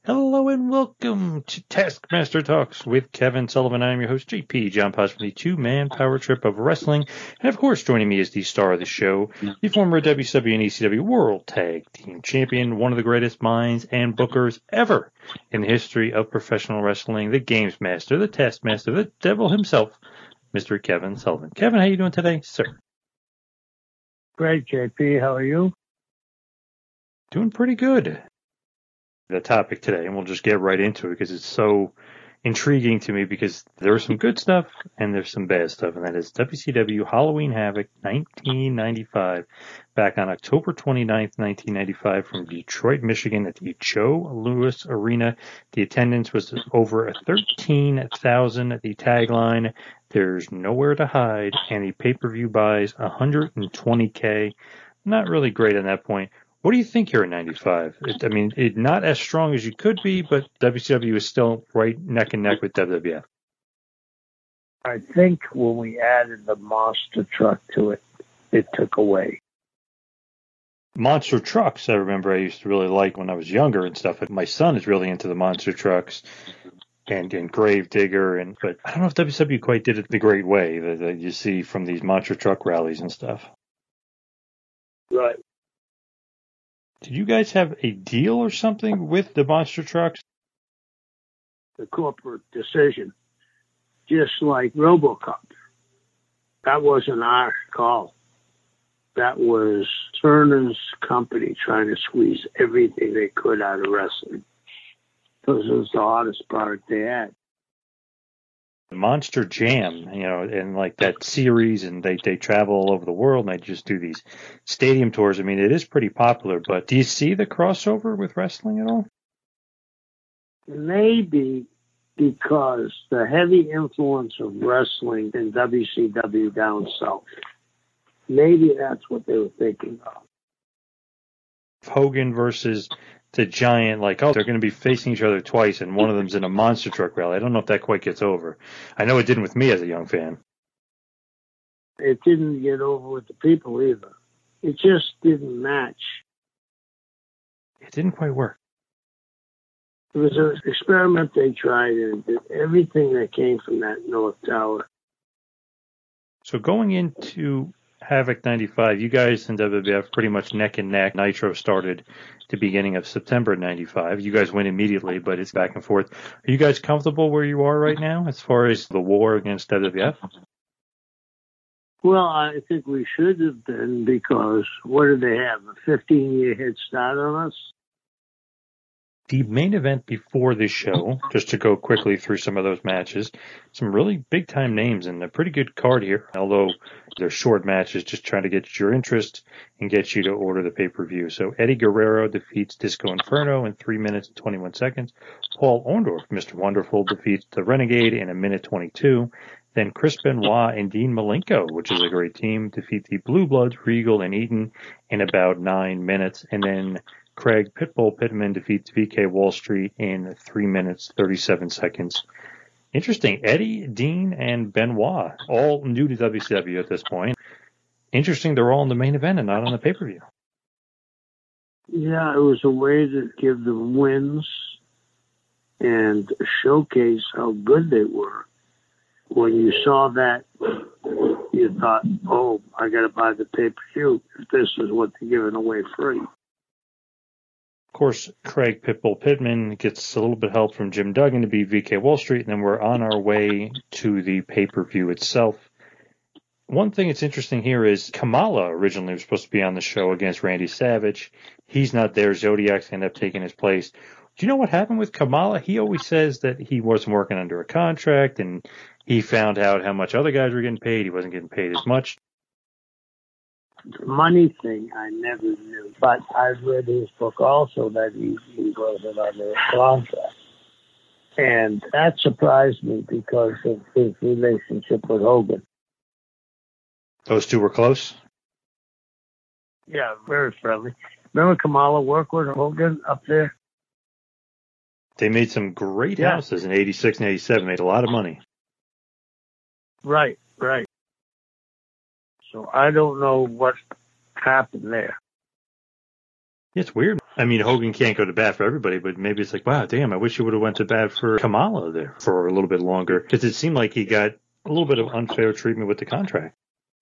Hello and welcome to Taskmaster Talks with Kevin Sullivan. I'm your host, JP John Potts, from the two-man power trip of wrestling. And of course, joining me is the star of the show, the former WCW and ECW World Tag Team Champion, one of the greatest minds and bookers ever in the history of professional wrestling, the Games Master, the Taskmaster, the devil himself, Mr. Kevin Sullivan. Kevin, how are you doing today, sir? Great, JP. How are you? Doing pretty good. The topic today, and we'll just get right into it because it's so intriguing to me, because there's some good stuff and there's some bad stuff, and that is WCW Halloween Havoc 1995, back on October 29th, 1995, from Detroit, Michigan, at the Joe Louis Arena. The attendance was over 13,000. The tagline, "There's nowhere to hide," and the pay-per-view buys 120K. Not really great on that point. What do you think here in 95? Not as strong as you could be, but WCW is still right neck and neck with WWF. I think when we added the monster truck to it, it took away. Monster trucks, I remember I used to really like when I was younger and stuff. My son is really into the monster trucks and Grave Digger, but I don't know if WCW quite did it the great way that you see from these monster truck rallies and stuff. Right. Did you guys have a deal or something with the monster trucks? The corporate decision, just like RoboCop. That wasn't our call. That was Turner's company trying to squeeze everything they could out of wrestling, because it was the hardest product they had. Monster Jam, and like that series, and they travel all over the world, and they just do these stadium tours. I mean, it is pretty popular, but do you see the crossover with wrestling at all? Maybe because the heavy influence of wrestling in WCW down south. Maybe that's what they were thinking of. Hogan versus the Giant, they're going to be facing each other twice, and one of them's in a monster truck rally. I don't know if that quite gets over. I know it didn't with me as a young fan. It didn't get over with the people either. It just didn't match. It didn't quite work. It was an experiment they tried, and it did everything that came from that North Tower. So going into Havoc 95, you guys in WWF pretty much neck and neck. Nitro started the beginning of September 95. You guys win immediately, but it's back and forth. Are you guys comfortable where you are right now as far as the war against WWF? Well, I think we should have been, because what did they have, a 15-year head start on us? The main event before this show, just to go quickly through some of those matches, some really big-time names and a pretty good card here, although they're short matches, just trying to get your interest and get you to order the pay-per-view. So Eddie Guerrero defeats Disco Inferno in 3 minutes and 21 seconds. Paul Orndorff, Mr. Wonderful, defeats the Renegade in 1:22. Then Chris Benoit and Dean Malenko, which is a great team, defeat the Blue Bloods, Regal and Eaton, in about 9 minutes. And then Craig Pitbull Pittman defeats VK Wall Street in 3 minutes, 37 seconds. Interesting. Eddie, Dean, and Benoit, all new to WCW at this point. Interesting, they're all in the main event and not on the pay-per-view. Yeah, it was a way to give them wins and showcase how good they were. When you saw that, you thought, oh, I got to buy the pay-per-view if this is what they're giving away free. Of course, Craig Pitbull Pittman gets a little bit of help from Jim Duggan to be VK Wall Street, and then we're on our way to the pay-per-view itself. One thing that's interesting here is Kamala originally was supposed to be on the show against Randy Savage. He's not there. Zodiac's ended up taking his place. Do you know what happened with Kamala? He always says that he wasn't working under a contract, and he found out how much other guys were getting paid. He wasn't getting paid as much. The money thing I never knew, but I've read his book also that he wasn't under a contract. And that surprised me because of his relationship with Hogan. Those two were close? Yeah, very friendly. Remember Kamala worked with Hogan up there? They made some great houses in 86 and 87, made a lot of money. Right. So I don't know what happened there. It's weird. I mean, Hogan can't go to bat for everybody, but maybe it's like, wow, damn, I wish he would have went to bat for Kamala there for a little bit longer, because it seemed like he got a little bit of unfair treatment with the contract.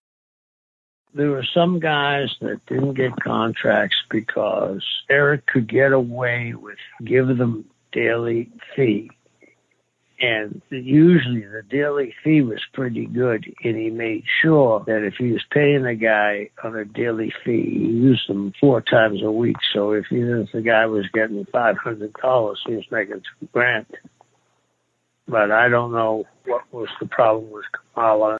There were some guys that didn't get contracts because Eric could get away with giving them daily fee. And usually the daily fee was pretty good, and he made sure that if he was paying a guy on a daily fee, he used them 4 times a week. So if even if the guy was getting $500, he was making $2,000. But I don't know what was the problem with Kamala.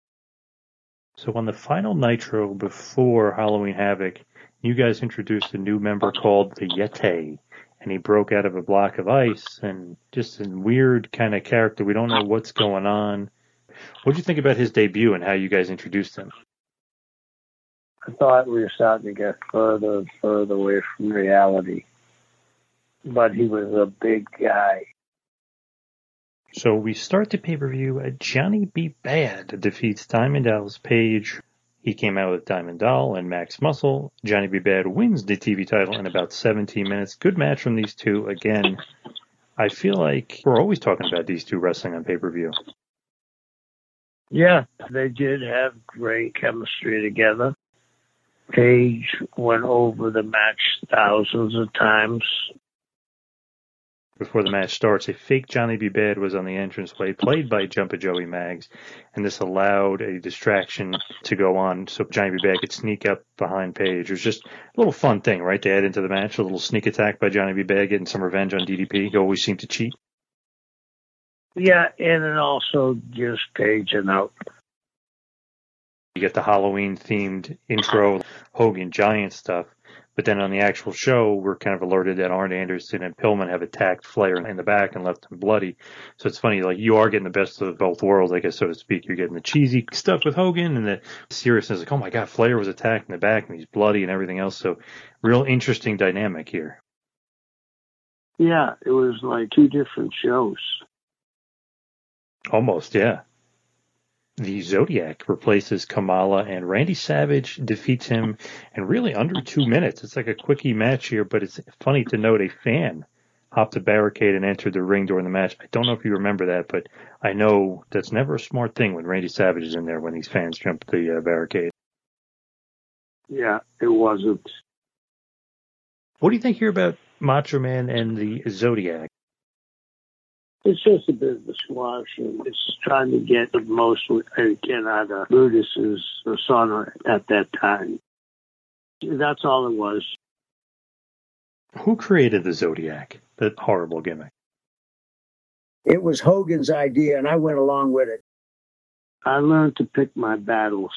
So on the final Nitro before Halloween Havoc, you guys introduced a new member called the Yeti. And he broke out of a block of ice, and just a weird kind of character. We don't know what's going on. What did you think about his debut and how you guys introduced him? I thought we were starting to get further and further away from reality. But he was a big guy. So we start the pay-per-view. Johnny B. Bad defeats Diamond Dallas Page. He came out with Diamond Doll and Max Muscle. Johnny B. Bad wins the TV title in about 17 minutes. Good match from these two. Again, I feel like we're always talking about these two wrestling on pay-per-view. Yeah, they did have great chemistry together. Page went over the match thousands of times. Before the match starts, a fake Johnny B. Bad was on the entranceway, played by Jumpa Joey Maggs, and this allowed a distraction to go on so Johnny B. Bad could sneak up behind Page. It was just a little fun thing, right, to add into the match, a little sneak attack by Johnny B. Bad, getting some revenge on DDP. He always seemed to cheat. Yeah, and it also gives Page an out. You get the Halloween-themed intro, Hogan Giant stuff. But then on the actual show, we're kind of alerted that Arn Anderson and Pillman have attacked Flair in the back and left him bloody. So it's funny, like, you are getting the best of both worlds, I guess, so to speak. You're getting the cheesy stuff with Hogan and the seriousness, like, oh my God, Flair was attacked in the back and he's bloody and everything else. So real interesting dynamic here. Yeah, it was like 2 different shows. Almost, yeah. The Zodiac replaces Kamala, and Randy Savage defeats him in really under 2 minutes. It's like a quickie match here, but it's funny to note a fan hopped the barricade and entered the ring during the match. I don't know if you remember that, but I know that's never a smart thing when Randy Savage is in there when these fans jump the barricade. Yeah, it wasn't. What do you think here about Macho Man and the Zodiac? It's just a bit of a squash, and it's trying to get the most it can out of Brutus's persona at that time. That's all it was. Who created the Zodiac? That horrible gimmick. It was Hogan's idea, and I went along with it. I learned to pick my battles.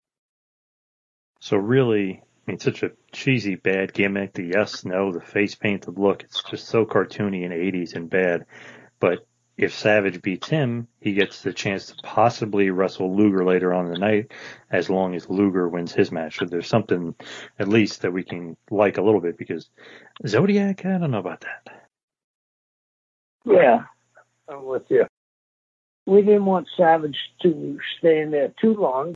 So really, I mean, such a cheesy, bad gimmick. The yes, no, the face painted look. It's just so cartoony and 80s and bad. But if Savage beats him, he gets the chance to possibly wrestle Luger later on in the night, as long as Luger wins his match. So there's something, at least, that we can like a little bit, because Zodiac, I don't know about that. Yeah, I'm with you. We didn't want Savage to stay in there too long.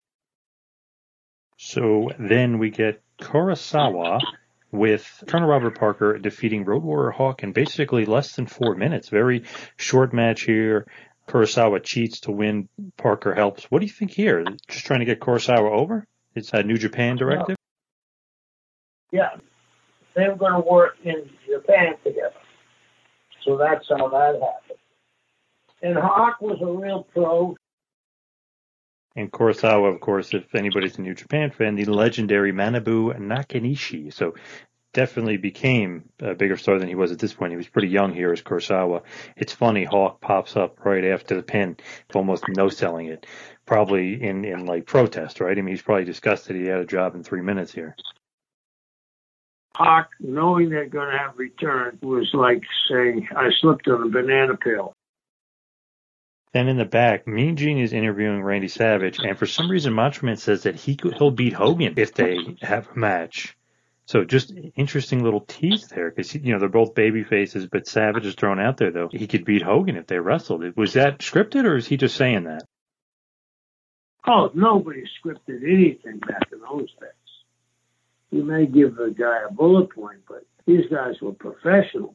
So then we get Kurosawa with Colonel Robert Parker defeating Road Warrior Hawk in basically less than 4 minutes. Very short match here. Kurosawa cheats to win. Parker helps. What do you think here? Just trying to get Kurosawa over? It's a New Japan directive? Yeah. They were going to work in Japan together. So that's how that happened. And Hawk was a real pro. And Kurosawa, of course, if anybody's a New Japan fan, the legendary Manabu Nakanishi. So definitely became a bigger star than he was at this point. He was pretty young here as Kurosawa. It's funny, Hawk pops up right after the pin, almost no-selling it. Probably in like protest, right? I mean, he's probably disgusted he had a job in 3 minutes here. Hawk, knowing they're going to have return, was like saying, I slipped on a banana peel. Then in the back, Mean Gene is interviewing Randy Savage, and for some reason Macho Man says that he'll beat Hogan if they have a match. So just interesting little tease there, because they're both baby faces, but Savage is thrown out there though. He could beat Hogan if they wrestled. Was that scripted, or is he just saying that? Oh, nobody scripted anything back in those days. You may give the guy a bullet point, but these guys were professionals.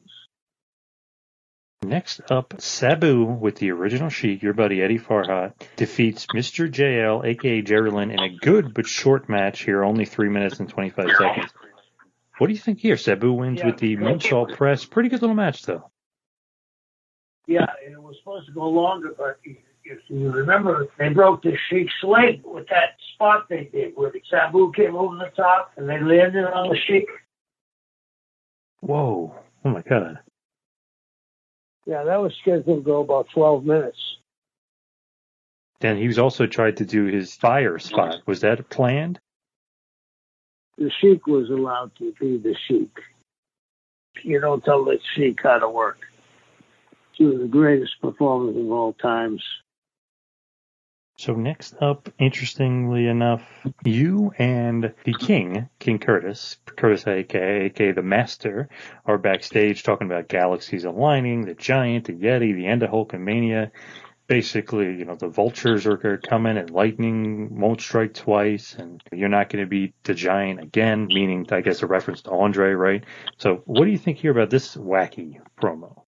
Next up, Sabu with the original Sheik, your buddy Eddie Farhat, defeats Mr. JL, a.k.a. Jerry Lynn, in a good but short match here, only 3 minutes and 25 seconds. What do you think here? Sabu wins with the moonsault press. Pretty good little match, though. Yeah, it was supposed to go longer, but if you remember, they broke the Sheik's leg with that spot they did, where Sabu came over the top and they landed on the Sheik. Whoa. Oh, my God. Yeah, that was scheduled to go about 12 minutes. Then he was also tried to do his fire spot. Was that planned? The Sheik was allowed to be the Sheik. You don't tell the Sheik how to work. She was the greatest performer of all times. So next up, interestingly enough, you and the King Curtis aka the Master, are backstage talking about galaxies aligning, the Giant, the Yeti, the end of Hulkamania. Basically, the vultures are coming and lightning won't strike twice, and you're not going to beat the Giant again, meaning, I guess, a reference to Andre, right? So what do you think here about this wacky promo?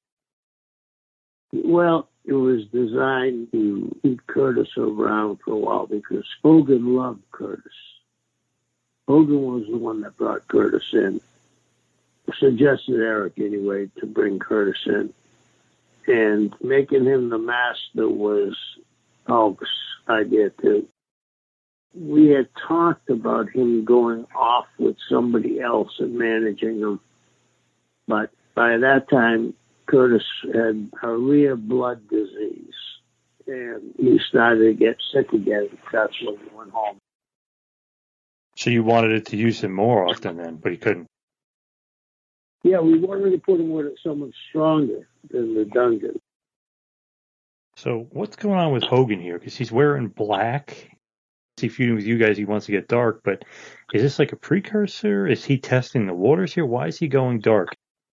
Well, it was designed to keep Curtis around for a while because Hogan loved Curtis. Hogan was the one that brought Curtis in. Suggested Eric, anyway, to bring Curtis in. And making him the Master was Hulk's idea, too. We had talked about him going off with somebody else and managing him. But by that time, Curtis had a rare blood disease, and he started to get sick again. That's when he went home. So you wanted it to use him more often then, but he couldn't. Yeah, we wanted to put him with someone stronger than the Duncan. So what's going on with Hogan here? Because he's wearing black. He's feuding with you guys. He wants to get dark, but is this like a precursor? Is he testing the waters here? Why is he going dark?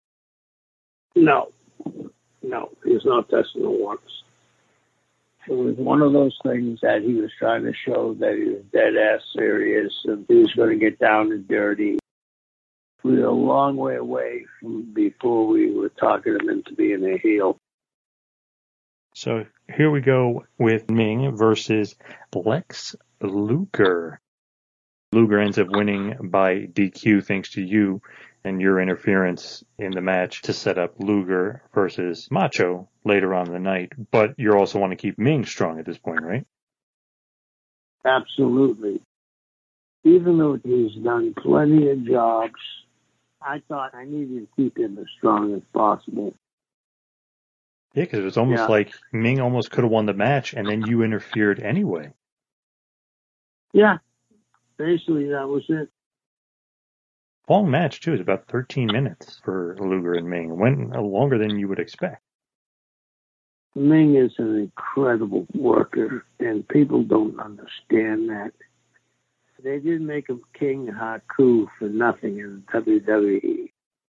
No, he's not testing the waters. It was one of those things that he was trying to show that he was dead-ass serious and he was going to get down and dirty. We were a long way away from before we were talking him into being a heel. So here we go with Ming versus Lex Luger. Luger ends up winning by DQ thanks to you and your interference in the match to set up Luger versus Macho later on in the night. But you also want to keep Ming strong at this point, right? Absolutely. Even though he's done plenty of jobs, I thought I needed to keep him as strong as possible. Yeah, because it was almost like Ming almost could have won the match, and then you interfered anyway. Yeah, basically that was it. Long match, too. It was about 13 minutes for Luger and Ming. It went longer than you would expect. Ming is an incredible worker, and people don't understand that. They didn't make him King Haku for nothing in WWE.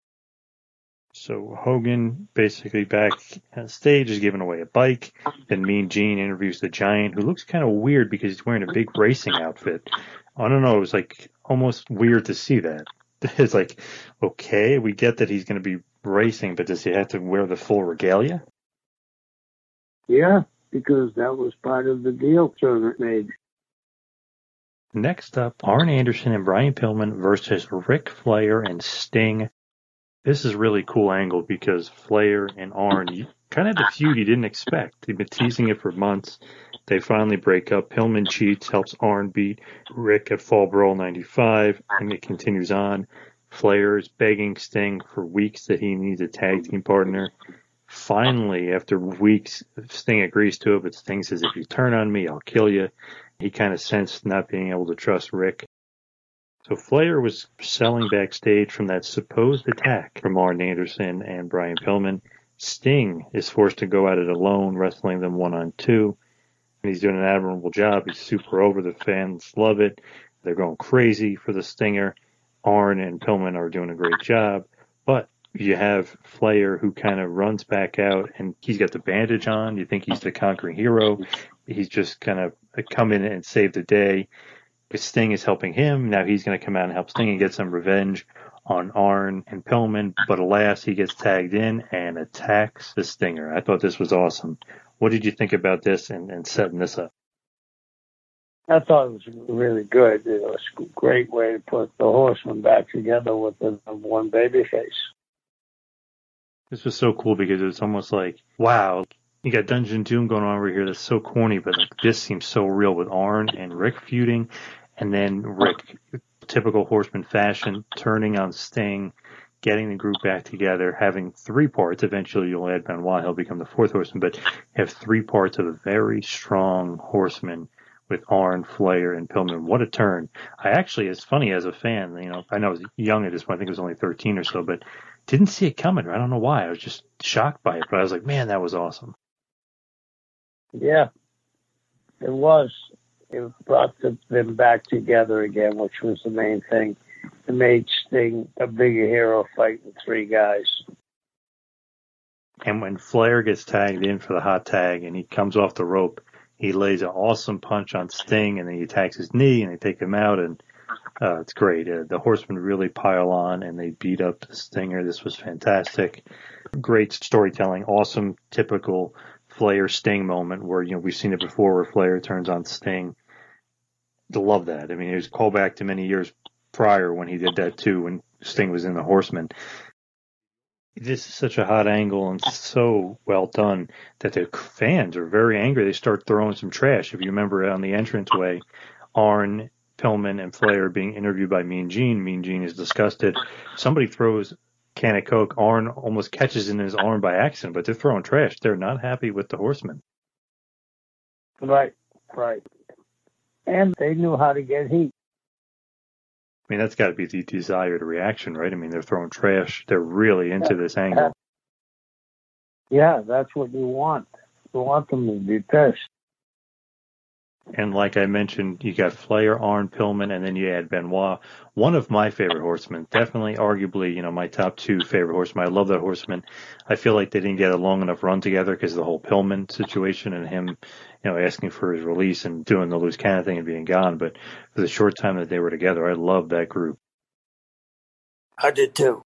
So Hogan basically back on stage is giving away a bike. Then Mean Gene interviews the Giant, who looks kind of weird because he's wearing a big racing outfit. I don't know. It was like almost weird to see that. It's like, okay, we get that he's going to be racing, but does he have to wear the full regalia? Yeah, because that was part of the deal Turner made. Next up, Arn Anderson and Brian Pillman versus Ric Flair and Sting. This is a really cool angle because Flair and Arn kind of the feud you didn't expect. They've been teasing it for months. They finally break up. Pillman cheats, helps Arn beat Rick at Fall Brawl 95, and it continues on. Flair is begging Sting for weeks that he needs a tag team partner. Finally, after weeks, Sting agrees to it, but Sting says, if you turn on me, I'll kill you. He kind of sensed not being able to trust Rick. So Flair was selling backstage from that supposed attack from Arn Anderson and Brian Pillman. Sting is forced to go at it alone, wrestling them 1-on-2. And he's doing an admirable job. He's super over. The fans love it. They're going crazy for the Stinger. Arn and Pillman are doing a great job. But you have Flair who kind of runs back out, and he's got the bandage on. You think he's the conquering hero. He's just kind of come in and save the day. Sting is helping him. Now he's going to come out and help Sting and get some revenge on Arn and Pillman. But alas, he gets tagged in and attacks the Stinger. I thought this was awesome. What did you think about this and setting this up? I thought it was really good. It was a great way to put the Horsemen back together with the one babyface. This was so cool because it was almost like, wow, you got Dungeon Doom going on over here that's so corny, but like this seems so real with Arn and Rick feuding, and then Rick, typical Horseman fashion, turning on Sting, getting the group back together, having 3 parts. Eventually you'll add Benoit, he'll become the 4th Horseman, but have 3 parts of a very strong Horseman with Arn, Flair, and Pillman. What a turn. I actually, it's funny as a fan, I know I was young at this point, I think it was only 13 or so, but didn't see it coming. I don't know why. I was just shocked by it, but I was like, man, that was awesome. Yeah, it was. It brought them back together again, which was the main thing. It made Sting a bigger hero fighting 3 guys. And when Flair gets tagged in for the hot tag and he comes off the rope, he lays an awesome punch on Sting, and then he attacks his knee, and they take him out, and it's great. The Horsemen really pile on, and they beat up the Stinger. This was fantastic. Great storytelling. Awesome, typical Flair-Sting moment where, we've seen it before where Flair turns on Sting. I love that. I mean, it was a callback to many years prior when he did that too, when Sting was in the Horsemen. This is such a hot angle and so well done that the fans are very angry. They start throwing some trash. If you remember on the entranceway, Arn, Pillman, and Flair are being interviewed by Mean Gene. Mean Gene is disgusted. Somebody throws a can of Coke. Arn almost catches in his arm by accident, but they're throwing trash. They're not happy with the Horsemen. Right. And they knew how to get heat. I mean, that's got to be the desired reaction, right? I mean, they're throwing trash. They're really into this angle. Yeah, that's what you want. You want them to be pissed. And like I mentioned, you got Flair, Arn, Pillman, and then you add Benoit. One of my favorite horsemen, definitely, arguably, my top 2 favorite horsemen. I love that horseman. I feel like they didn't get a long enough run together because of the whole Pillman situation and him, asking for his release and doing the loose cannon thing and being gone. But for the short time that they were together, I loved that group. I did too.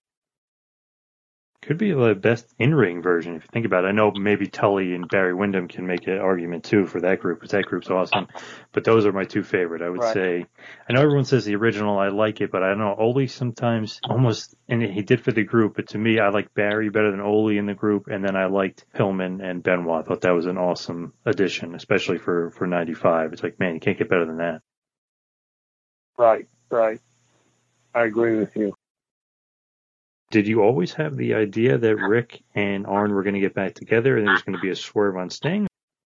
Could be the best in-ring version if you think about it. I know maybe Tully and Barry Windham can make an argument too for that group, because that group's awesome. But those are my 2 favorite. I would say, I know everyone says the original, I like it, but I don't know, Ole sometimes almost, and he did for the group, but to me, I like Barry better than Ole in the group, and then I liked Pillman and Benoit. I thought that was an awesome addition, especially for 95. It's like, man, you can't get better than that. Right. I agree with you. Did you always have the idea that Rick and Arn were going to get back together and there was going to be a swerve on Sting?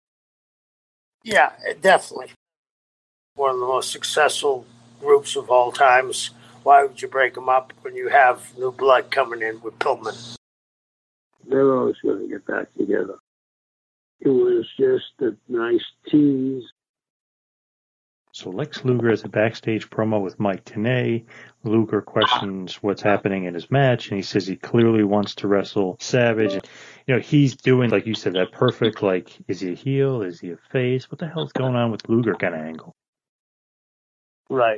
Yeah, definitely. One of the most successful groups of all times. Why would you break them up when you have new blood coming in with Pillman? They're always going to get back together. It was just a nice tease. So Lex Luger has a backstage promo with Mike Tenay. Luger questions what's happening in his match, and he says he clearly wants to wrestle Savage. And, he's doing, like you said, that perfect, is he a heel? Is he a face? What the hell's going on with Luger kind of angle? Right.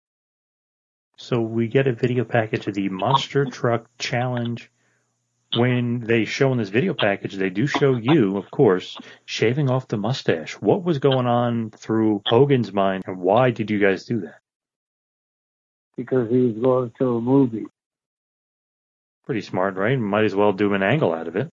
So we get a video package of the Monster Truck Challenge. When they show in this video package, they do show you, of course, shaving off the mustache. What was going on through Hogan's mind, and why did you guys do that? Because he was going to a movie. Pretty smart, right? Might as well do an angle out of it.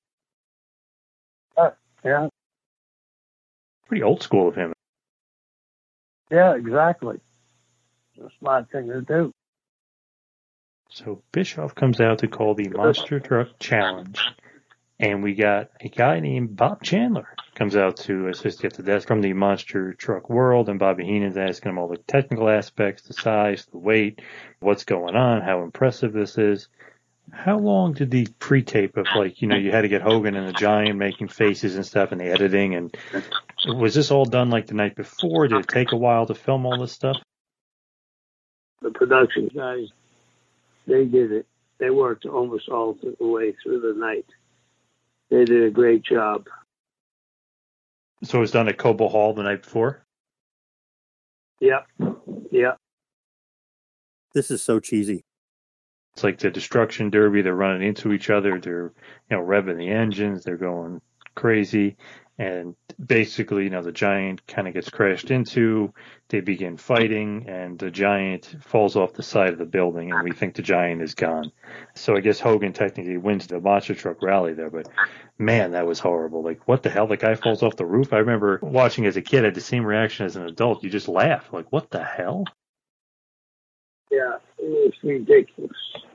Yeah. Pretty old school of him. Yeah, exactly. It's a smart thing to do. So Bischoff comes out to call the Monster Truck Challenge. And we got a guy named Bob Chandler comes out to assist at the desk from the Monster Truck world. And Bobby Heenan's asking him all the technical aspects, the size, the weight, what's going on, how impressive this is. How long did the pre-tape of, you had to get Hogan and the Giant making faces and stuff and the editing, and was this all done the night before? Did it take a while to film all this stuff? The production guys, they did it. They worked almost all the way through the night. They did a great job. So it was done at Cobo Hall the night before? Yep. Yeah. This is so cheesy. It's like the destruction derby. They're running into each other. They're, revving the engines. They're going crazy. And basically, the Giant kind of gets crashed into. They begin fighting, and the Giant falls off the side of the building, and we think the Giant is gone. So I guess Hogan technically wins the monster truck rally there, but man, that was horrible. Like, what the hell? The guy falls off the roof. I remember watching as a kid, I had the same reaction as an adult. You just laugh. Like, what the hell? Yeah, it was ridiculous.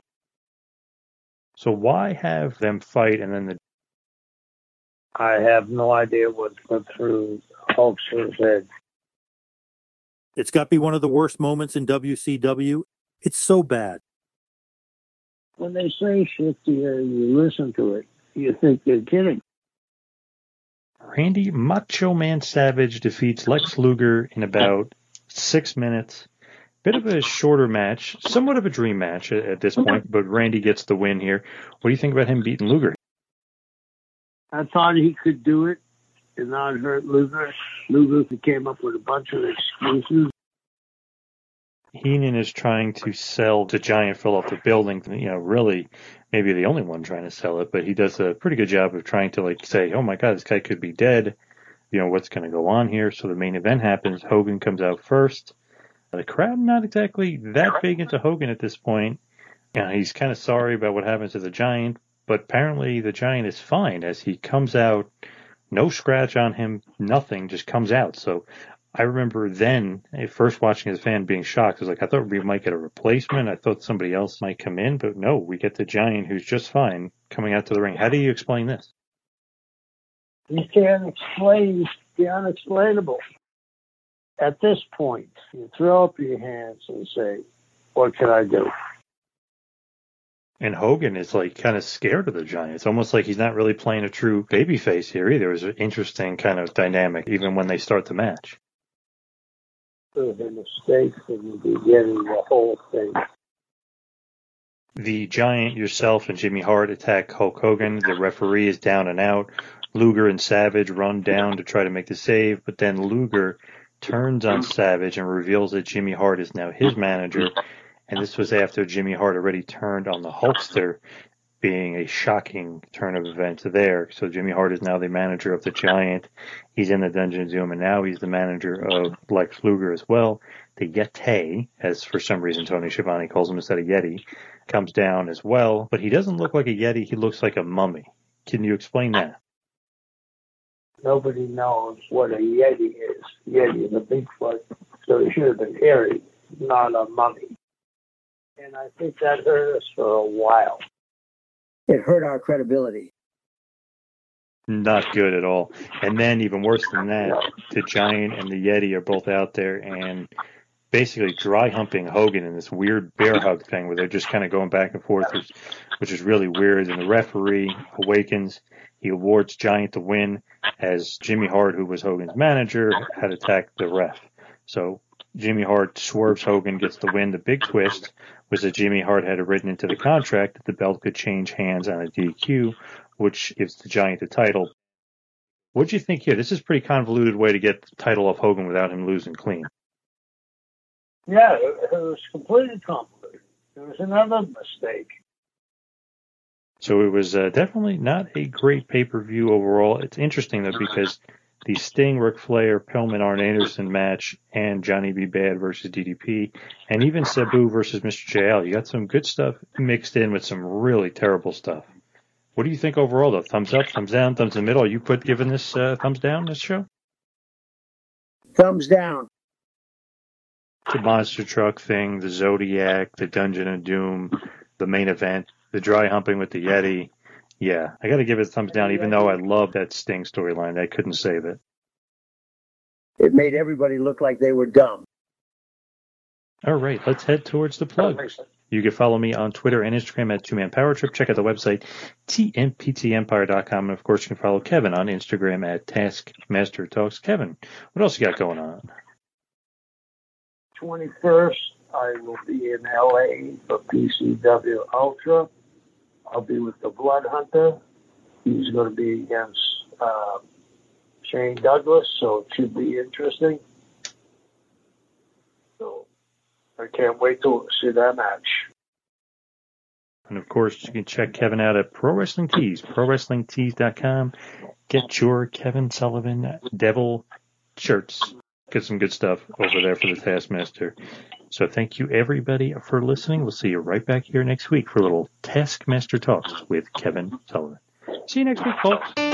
So why have them fight and then I have no idea what went through Hulkster's head. It's got to be one of the worst moments in WCW. It's so bad. When they say shit to you, you listen to it, you think they're kidding. Randy Macho Man Savage defeats Lex Luger in about 6 minutes. Bit of a shorter match, somewhat of a dream match at this point, but Randy gets the win here. What do you think about him beating Luger? I thought he could do it and not hurt Luger. Luger came up with a bunch of excuses. Heenan is trying to sell the Giant fell off the building. Really, maybe the only one trying to sell it, but he does a pretty good job of trying to say, oh my God, this guy could be dead. What's going to go on here? So the main event happens. Hogan comes out first. The crowd not exactly that big into Hogan at this point. He's kind of sorry about what happened to the Giant, but apparently the Giant is fine as he comes out. No scratch on him, nothing, just comes out. So I remember then, first watching as a fan, being shocked. I was like, I thought we might get a replacement. I thought somebody else might come in, but no, we get the Giant who's just fine coming out to the ring. How do you explain this? You can't explain the unexplainable. At this point, you throw up your hands and say, what can I do? And Hogan is kind of scared of the Giant. It's almost like he's not really playing a true babyface here either. It was an interesting kind of dynamic, even when they start the match. It was a mistake from the beginning, the whole thing. The Giant, yourself, and Jimmy Hart attack Hulk Hogan. The referee is down and out. Luger and Savage run down to try to make the save, but then Luger turns on Savage and reveals that Jimmy Hart is now his manager. And this was after Jimmy Hart already turned on the Hulkster, being a shocking turn of events there. So Jimmy Hart is now the manager of the Giant. He's in the Dungeon Doom, and now he's the manager of Lex Luger as well. The Yeti, as for some reason Tony Schiavone calls him instead of Yeti, comes down as well. But he doesn't look like a Yeti. He looks like a mummy. Can you explain that? Nobody knows what a Yeti is. Yeti is a Bigfoot, so he should have been hairy, not a mummy. And I think that hurt us for a while. It hurt our credibility. Not good at all. And then even worse than that, the Giant and the Yeti are both out there and basically dry humping Hogan in this weird bear hug thing where they're just kind of going back and forth, which is really weird. And the referee awakens. He awards Giant the win as Jimmy Hart, who was Hogan's manager, had attacked the ref. So Jimmy Hart swerves Hogan, gets the win. The big twist was that Jimmy Hart had written into the contract that the belt could change hands on a DQ, which gives the Giant the title. What do you think here? This is a pretty convoluted way to get the title off Hogan without him losing clean. Yeah, it was completely convoluted. There was another mistake. So it was definitely not a great pay-per-view overall. It's interesting, though, because the Sting, Ric Flair, Pillman, Arn Anderson match, and Johnny B. Bad versus DDP, and even Sabu versus Mr. JL, you got some good stuff mixed in with some really terrible stuff. What do you think overall, though? Thumbs up, thumbs down, thumbs in the middle? Are you giving this thumbs down, this show? Thumbs down. The monster truck thing, the Zodiac, the Dungeon of Doom, the main event, the dry humping with the Yeti. Yeah, I got to give it a thumbs down, even though I love that Sting storyline. I couldn't save it. It made everybody look like they were dumb. All right, let's head towards the plugs. You can follow me on Twitter and Instagram at 2Man Power Trip. Check out the website, tmptempire.com. And, of course, you can follow Kevin on Instagram at Taskmaster Talks. Kevin, what else you got going on? 21st, I will be in L.A. for PCW Ultra. I'll be with the Blood Hunter. He's going to be against Shane Douglas, so it should be interesting. So I can't wait to see that match. And of course, you can check Kevin out at Pro Wrestling Tees, ProWrestlingTees.com. Get your Kevin Sullivan Devil shirts. Get some good stuff over there for the Taskmaster. So thank you, everybody, for listening. We'll see you right back here next week for a little Taskmaster Talks with Kevin Sullivan. See you next week, folks.